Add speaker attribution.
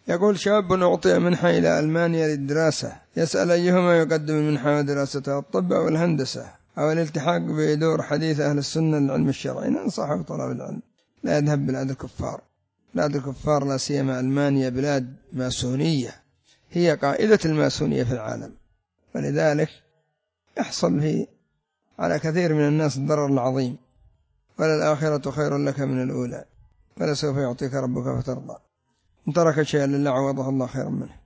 Speaker 1: يقول شاب أعطي منحة إلى ألمانيا للدراسة، يسأل أيهما يقدم المنحة ودراسته، الطب أو الهندسة أو الالتحاق بدور حديث أهل السنة للعلم الشرعي. ننصحه بطلب العلم، لا يذهب بلاد الكفار. بلاد الكفار لا سيما ألمانيا بلاد ماسونية، هي قائدة الماسونية في العالم، ولذلك يحصل فيه على كثير من الناس الضرر العظيم. وللآخرة خير لك من الأولى، ولسوف يعطيك ربك فترضى. إن ترك شيئا لله عوضه الله خيرا منه.